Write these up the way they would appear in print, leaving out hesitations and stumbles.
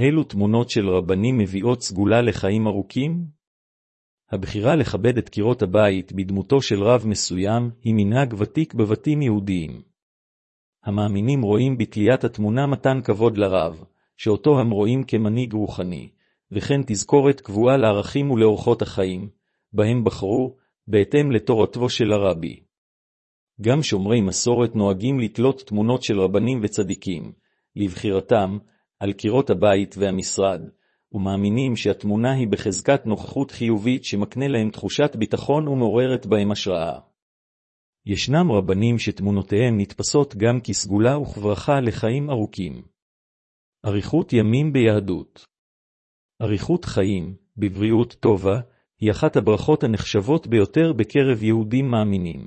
אילו תמונות של רבנים מביאות סגולה לחיים ארוכים? הבחירה לכבד את קירות הבית בדמותו של רב מסוים היא מנהג ותיק בבתים יהודיים. המאמינים רואים בתליית התמונה מתן כבוד לרב, שאותו הם רואים כמנהיג רוחני, וכן תזכורת קבועה לערכים ולאורחות החיים, בהם בחרו, בהתאם לתורתו של הרבי. גם שומרי מסורת נוהגים לתלות תמונות של רבנים וצדיקים, לבחירתם, על קירות הבית והמשרד, ומאמינים שהתמונה היא בחזקת נוכחות חיובית שמקנה להם תחושת ביטחון ומעוררת בהם השראה. ישנם רבנים שתמונותיהם נתפסות גם כסגולה וכברכה לחיים ארוכים. אריכות ימים ביהדות. אריכות חיים, בבריאות טובה, היא אחת הברכות הנחשבות ביותר בקרב יהודים מאמינים.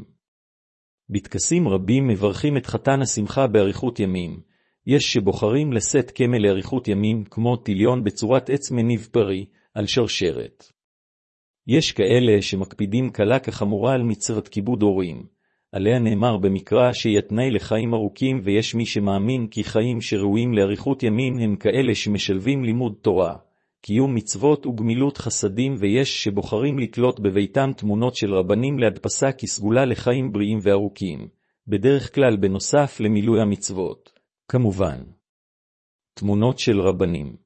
בטקסים רבים מברכים את חתן השמחה באריכות ימים. יש שבוחרים לשאת קמל לאריכות ימים כמו טיליון בצורת עץ מניב פרי, על שרשרת. יש כאלה שמקפידים קלה כחמורה על מצוות כיבוד הורים, עליה נאמר במקרא שהיא תנאי לחיים ארוכים, ויש מי שמאמין כי חיים שראויים לאריכות ימים הם כאלה שמשלבים לימוד תורה, קיום מצוות וגמילות חסדים, ויש שבוחרים לתלות בביתם תמונות של רבנים להדפסה כסגולה לחיים בריאים וארוכים, בדרך כלל בנוסף למילוי המצוות. כמובן, תמונות של רבנים.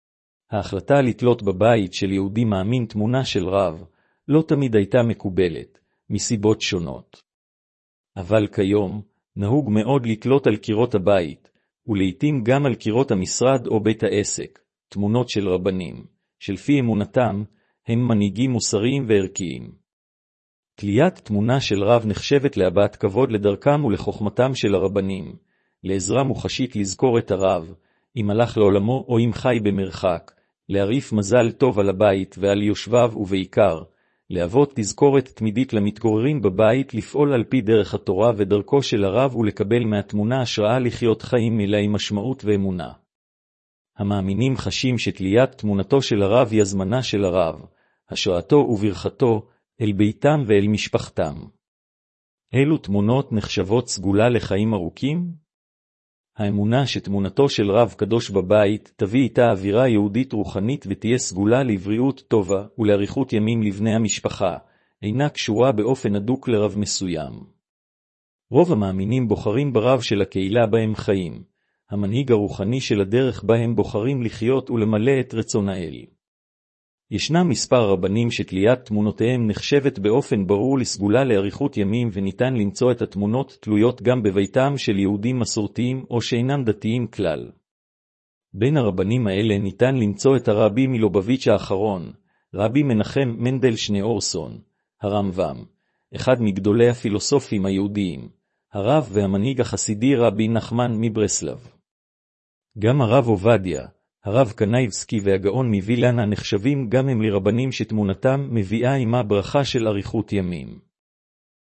ההחלטה לתלות בבית של יהודי מאמין תמונה של רב לא תמיד הייתה מקובלת, מסיבות שונות. אבל כיום, נהוג מאוד לתלות על קירות הבית, ולעיתים גם על קירות המשרד או בית העסק, תמונות של רבנים, שלפי אמונתם, הם מנהיגים מוסריים וערכיים. תליית תמונה של רב נחשבת להבעת כבוד לדרכם ולחוכמתם של הרבנים, לעזרה מוחשית לזכור את הרב, אם הלך לעולמו או אם חי במרחק, להרעיף מזל טוב על הבית ועל יושביו, ובעיקר, להוות תזכורת תמידית למתגוררים בבית לפעול על פי דרך התורה ודרכו של הרב ולקבל מהתמונה השראה לחיות חיים מלאי משמעות ואמונה. המאמינים חשים שתליית תמונתו של הרב היא הזמנה של הרב, השראתו וברכתו אל ביתם ואל משפחתם. אילו תמונות נחשבות סגולה לחיים ארוכים? האמונה שתמונתו של רב קדוש בבית תביא איתה אווירה יהודית רוחנית ותהיה סגולה לבריאות טובה ולאריכות ימים לבני המשפחה, אינה קשורה באופן הדוק לרב מסוים. רוב המאמינים בוחרים ברב של הקהילה בהם חיים, המנהיג הרוחני של הדרך בהם בוחרים לחיות ולמלא את רצון האל. ישנם מספר רבנים שתליית תמונותיהם נחשבת באופן ברור לסגולה לאריכות ימים, וניתן למצוא את התמונות תלויות גם בביתם של יהודים מסורתיים או שאינם דתיים כלל. בין הרבנים האלה ניתן למצוא את הרבי מלובביץ' האחרון, רבי מנחם מנדל שניאורסון, הרמב"ם, אחד מגדולי הפילוסופים היהודיים, הרב והמנהיג החסידי רבי נחמן מברסלב. גם הרב עובדיה, הרב קנייבסקי והגאון מווילנה נחשבים גם הם לרבנים שתמונתם מביאה עמה ברכה של אריכות ימים.